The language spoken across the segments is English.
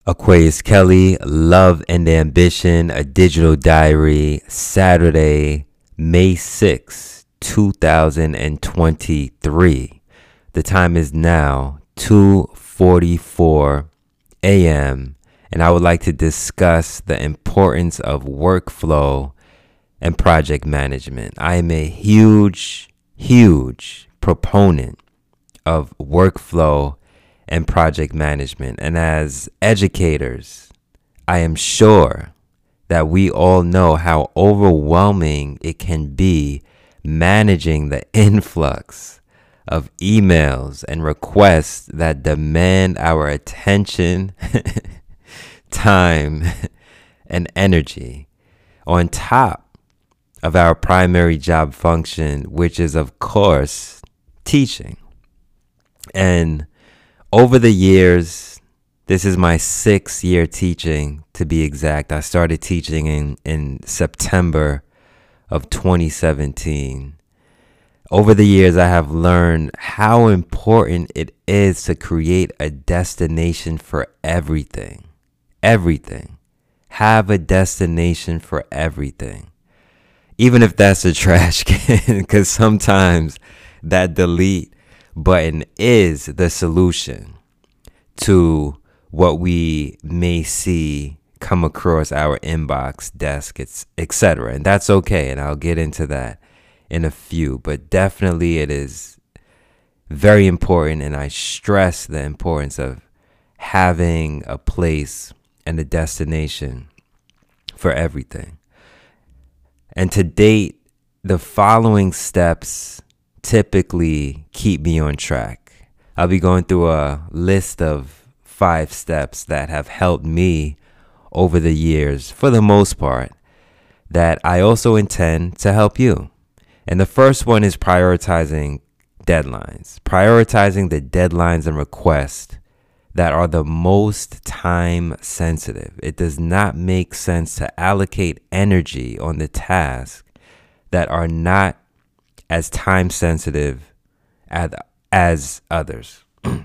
Aquarius Kelly, Love and Ambition, a digital diary, Saturday, May 6th, 2023. The time is now 2:44 a.m. and I would like to discuss the importance of workflow and project management. I am a huge proponent of workflow and project management. And as educators, I am sure that we all know how overwhelming it can be managing the influx of emails and requests that demand our attention, time, and energy, on top of our primary job function, which is, of course, teaching. And over the years, this is my 6th year teaching, to be exact. I started teaching in September of 2017. Over the years, I have learned how important it is to create a destination for everything. Everything. Have a destination for everything. Even if that's a trash can, because sometimes that delete button is the solution to what we may see come across our inbox, desk, etc. And that's okay, and I'll get into that in a few. But definitely it is very important, and I stress the importance of having a place and a destination for everything. And to date, the following steps typically keep me on track. I'll be going through a list of 5 steps that have helped me over the years, for the most part, that I also intend to help you. And the first one is prioritizing deadlines. Prioritizing the deadlines and requests that are the most time sensitive. It does not make sense to allocate energy on the tasks that are not as time sensitive as others.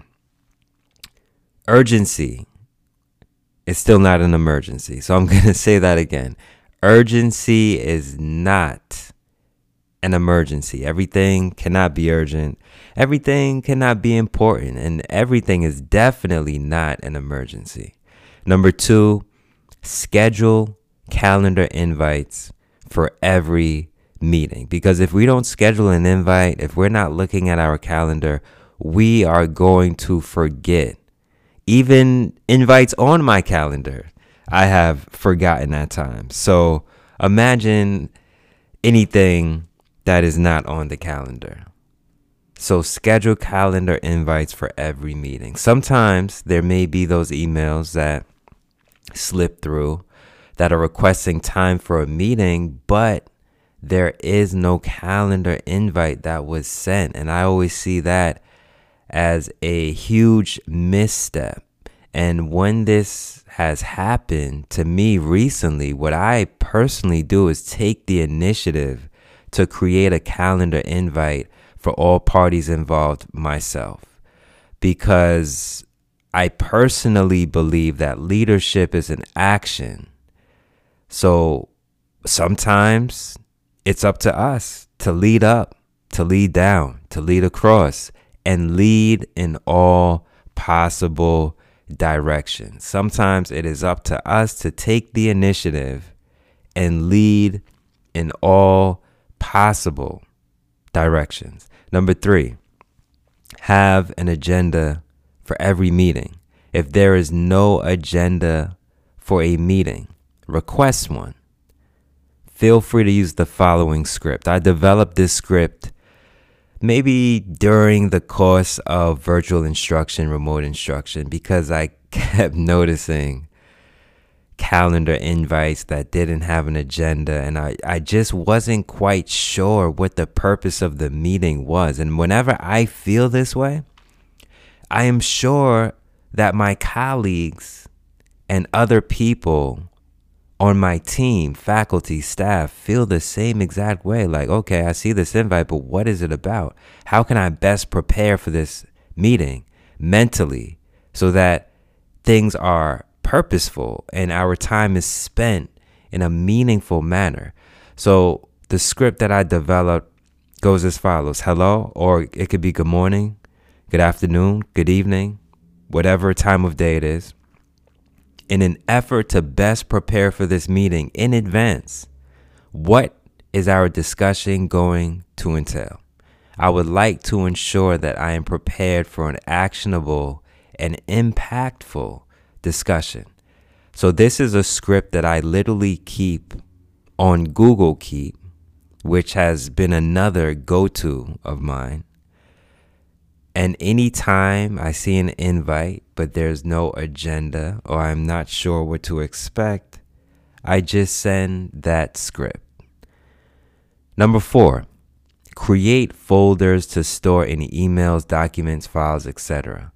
Urgency is still not an emergency. So I'm going to say that again. Urgency is not an emergency. Everything cannot be urgent. Everything cannot be important. And everything is definitely not an emergency. Number 2, schedule calendar invites for every meeting. Because if we don't schedule an invite, if we're not looking at our calendar, we are going to forget. Even invites on my calendar, I have forgotten at times. So imagine anything that is not on the calendar. So schedule calendar invites for every meeting. Sometimes there may be those emails that slip through that are requesting time for a meeting, but there is no calendar invite that was sent. And I always see that as a huge misstep. And when this has happened to me recently, what I personally do is take the initiative to create a calendar invite for all parties involved, myself, because I personally believe that leadership is an action. So sometimes it's up to us to lead up, to lead down, to lead across, and lead in all possible directions. Sometimes it is up to us to take the initiative and lead in all possible directions. Number 3, have an agenda for every meeting. If there is no agenda for a meeting, request one. Feel free to use the following script. I developed this script maybe during the course of virtual instruction, remote instruction, because I kept noticing calendar invites that didn't have an agenda, and I just wasn't quite sure what the purpose of the meeting was. And whenever I feel this way, I am sure that my colleagues and other people on my team, faculty, staff, feel the same exact way. Like, okay, I see this invite, but what is it about? How can I best prepare for this meeting mentally so that things are purposeful and our time is spent in a meaningful manner. So the script that I developed goes as follows: hello, or it could be good morning, good afternoon, good evening, whatever time of day it is. In an effort to best prepare for this meeting in advance, what is our discussion going to entail? I would like to ensure that I am prepared for an actionable and impactful discussion. So this is a script that I literally keep on Google Keep, which has been another go-to of mine. And anytime I see an invite, but there's no agenda or I'm not sure what to expect, I just send that script. Number 4, create folders to store any emails, documents, files, etc.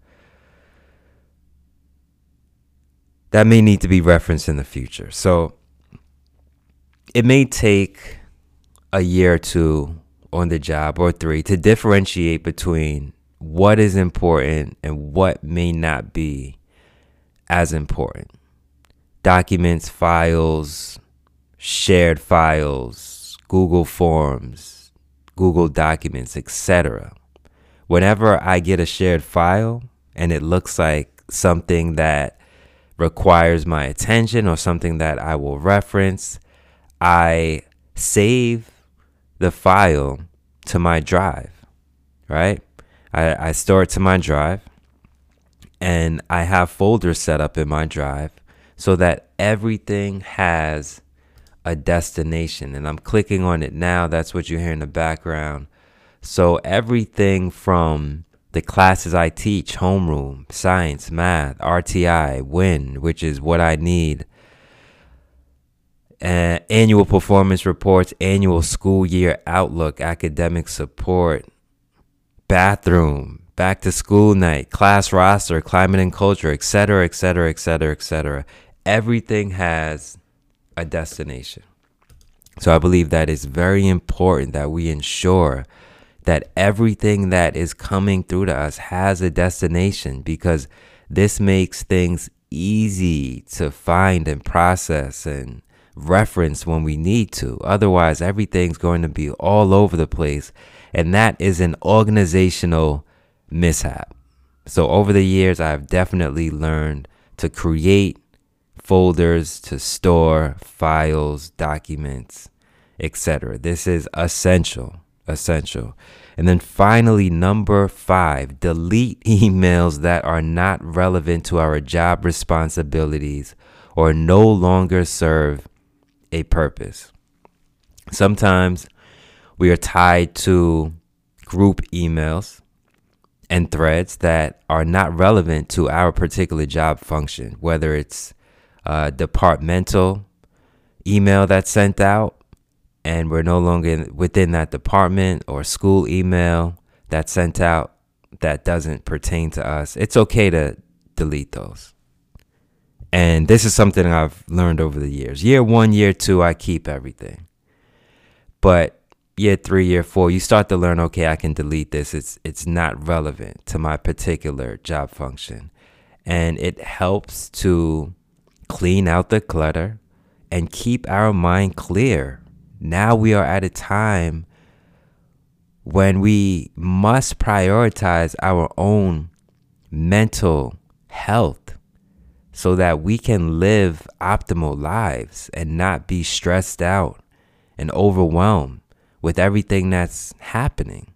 that may need to be referenced in the future. So it may take a year or 2 on the job, or 3, to differentiate between what is important and what may not be as important. Documents, files, shared files, Google Forms, Google Documents, etc. Whenever I get a shared file and it looks like something that requires my attention or something that I will reference, I save the file to my drive, right? I store it to my drive, and I have folders set up in my drive so that everything has a destination. And I'm clicking on it now. That's what you hear in the background. So everything from the classes I teach, homeroom, science, math, RTI, WIN, which is what I need, annual performance reports, annual school year outlook, academic support, bathroom, back to school night, class roster, climate and culture, etc., etc., etc., etc. Everything has a destination. So I believe that it's very important that we ensure that everything that is coming through to us has a destination, because this makes things easy to find and process and reference when we need to. Otherwise, everything's going to be all over the place, and that is an organizational mishap. So over the years, I've definitely learned to create folders to store files, documents, etc. This is essential. And then finally, number 5, delete emails that are not relevant to our job responsibilities or no longer serve a purpose. Sometimes we are tied to group emails and threads that are not relevant to our particular job function, whether it's a departmental email that's sent out and we're no longer within that department, or school email that's sent out that doesn't pertain to us. It's okay to delete those. And this is something I've learned over the years. Year 1, year 2, I keep everything. But year 3, year 4, you start to learn, okay, I can delete this. It's not relevant to my particular job function. And it helps to clean out the clutter and keep our mind clear. Now we are at a time when we must prioritize our own mental health so that we can live optimal lives and not be stressed out and overwhelmed with everything that's happening.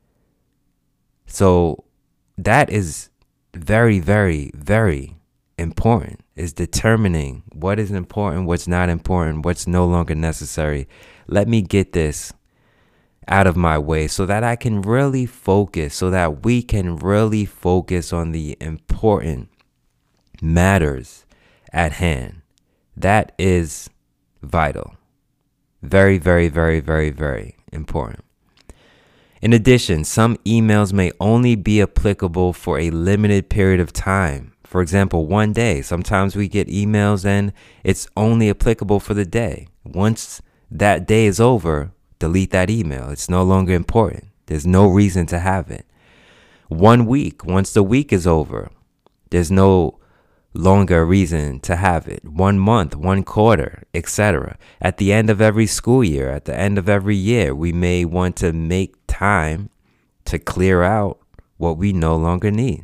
So that is very, very, very important, is determining what is important, what's not important, what's no longer necessary. Let me get this out of my way so that I can really focus, so that we can really focus on the important matters at hand. That is vital. Very, very, very, very, very important. In addition, some emails may only be applicable for a limited period of time. For example, 1 day. Sometimes we get emails and it's only applicable for the day. Once that day is over, delete that email. It's no longer important. There's no reason to have it. 1 week. Once the week is over, there's no longer reason to have it. 1 month, 1 quarter, etc. At the end of every school year, at the end of every year, we may want to make time to clear out what we no longer need.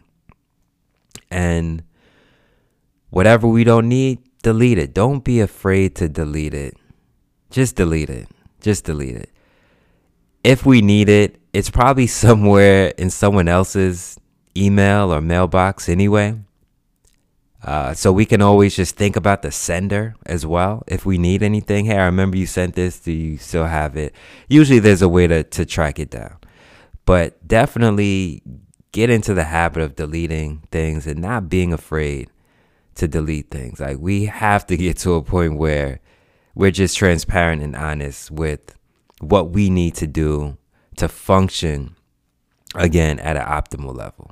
And whatever we don't need, delete it. Don't be afraid to delete it. Just delete it. Just delete it. If we need it, it's probably somewhere in someone else's email or mailbox anyway. So we can always just think about the sender as well. If we need anything, hey, I remember you sent this. Do you still have it? Usually there's a way to track it down. But definitely get into the habit of deleting things and not being afraid to delete things. Like, we have to get to a point where we're just transparent and honest with what we need to do to function, again, at an optimal level.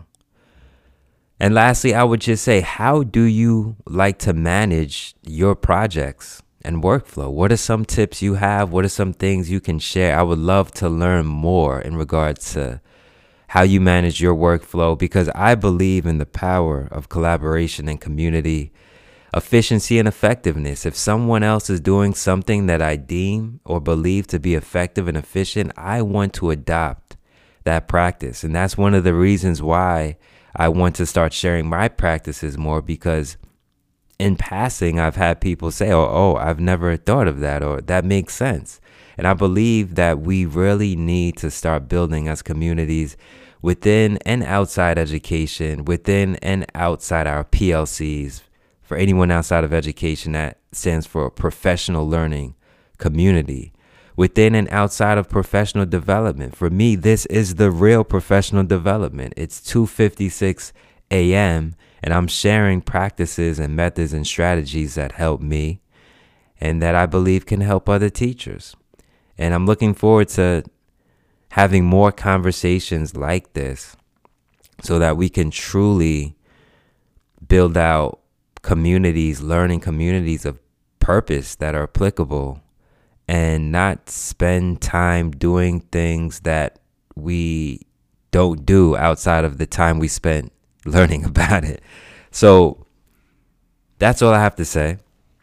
And lastly, I would just say, how do you like to manage your projects and workflow? What are some tips you have? What are some things you can share? I would love to learn more in regards to how you manage your workflow, because I believe in the power of collaboration and community, efficiency and effectiveness. If someone else is doing something that I deem or believe to be effective and efficient, I want to adopt that practice. And that's one of the reasons why I want to start sharing my practices more, because in passing, I've had people say, oh, I've never thought of that, or that makes sense. And I believe that we really need to start building as communities within and outside education, within and outside our PLCs. For anyone outside of education, that stands for professional learning community. Within and outside of professional development. For me, this is the real professional development. It's 2:56 a.m. and I'm sharing practices and methods and strategies that help me and that I believe can help other teachers. And I'm looking forward to having more conversations like this so that we can truly build out communities, learning communities of purpose that are applicable, and not spend time doing things that we don't do outside of the time we spent learning about it. So that's all I have to say.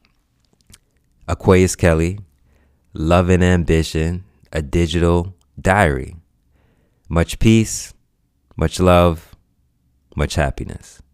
Aquarius Kelly, Love and Ambition, a digital diary. Much peace, much love, much happiness.